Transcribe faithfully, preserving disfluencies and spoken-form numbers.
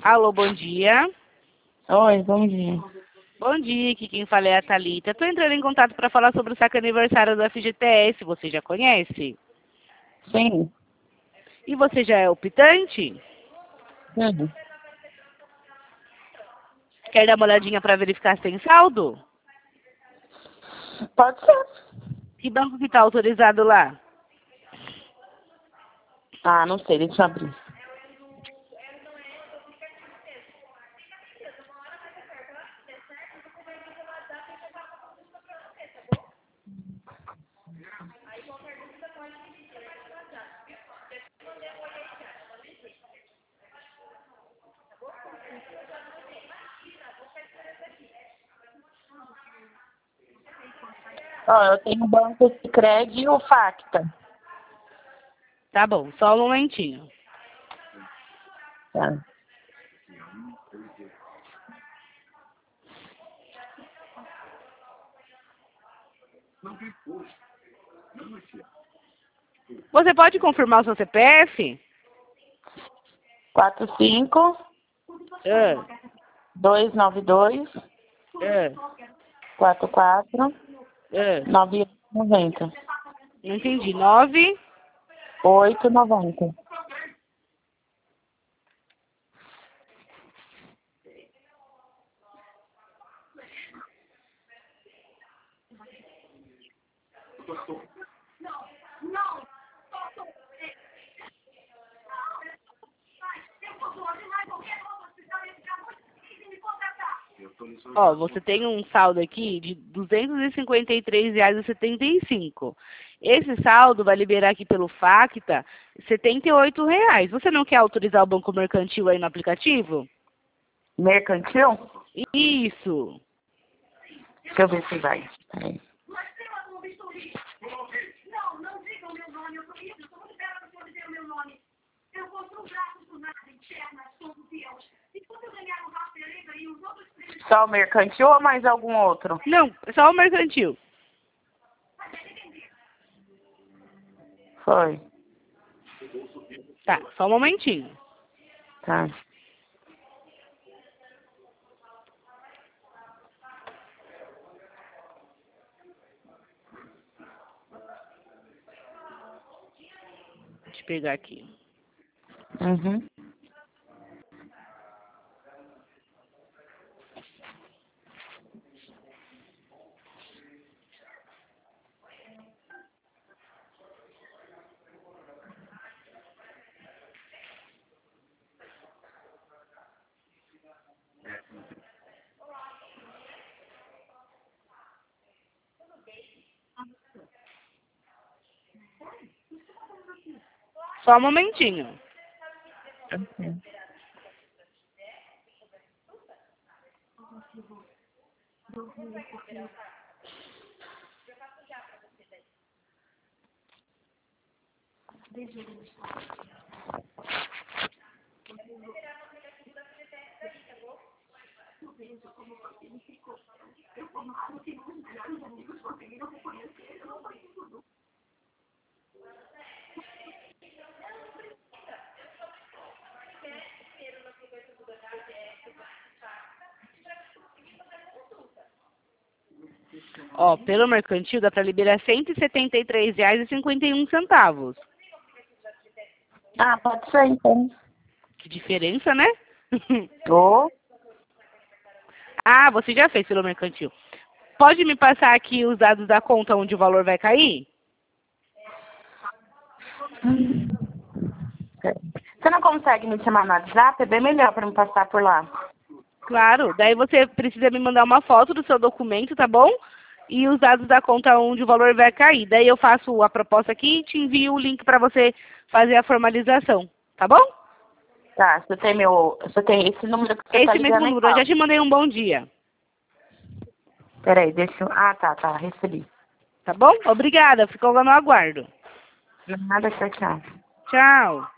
Alô, bom dia. Oi, bom dia. Bom dia, aqui quem fala é a Thalita. Estou entrando em contato para falar sobre o saque aniversário do F G T S. Você já conhece? Sim. E você já é optante? Sim. Quer dar uma olhadinha para verificar se tem saldo? Pode ser. Que banco que está autorizado lá? Ah, não sei, deixa eu abrir. Ó, eu tenho o Banco Sicredi e o Facta. Tá bom, só um momentinho. Tá. Você pode confirmar o seu C P F? quatro cinco, Ah, dois nove dois, ah, quatro quatro, ah. nove oito noventa. Não entendi. Nove? oito noventa. Ó, você tem um saldo aqui de duzentos e cinquenta e três reais e setenta e cinco. Esse saldo vai liberar aqui pelo Facta setenta e oito reais. Você não quer autorizar o banco mercantil aí no aplicativo? Mercantil? Isso. Deixa eu ver se vai. Peraí. Só o mercantil ou mais algum outro? Não, é só o mercantil. Foi. Tá, só um momentinho. Tá. Deixa eu pegar aqui. Uhum. Só um momentinho. Uhum. Ó, pelo mercantil dá para liberar cento e setenta e três reais e cinquenta e um centavos. Ah, pode ser então. Que diferença, né? Ô, Ah, você já fez pelo mercantil. Pode me passar aqui os dados da conta onde o valor vai cair? você não consegue me chamar no WhatsApp? É bem melhor para me passar por lá. Claro. Daí você precisa me mandar uma foto do seu documento, tá bom? E os dados da conta onde o valor vai cair. Daí eu faço a proposta aqui e te envio o link para você fazer a formalização, tá bom? Tá, você tem meu. Você tem esse número que você tá Esse mesmo ligando número. Eu então. já te mandei um bom dia. Peraí, deixa eu. Ah, tá, tá, recebi. Tá bom? Obrigada. Fico no aguardo. Nada, tchau, tchau. Tchau.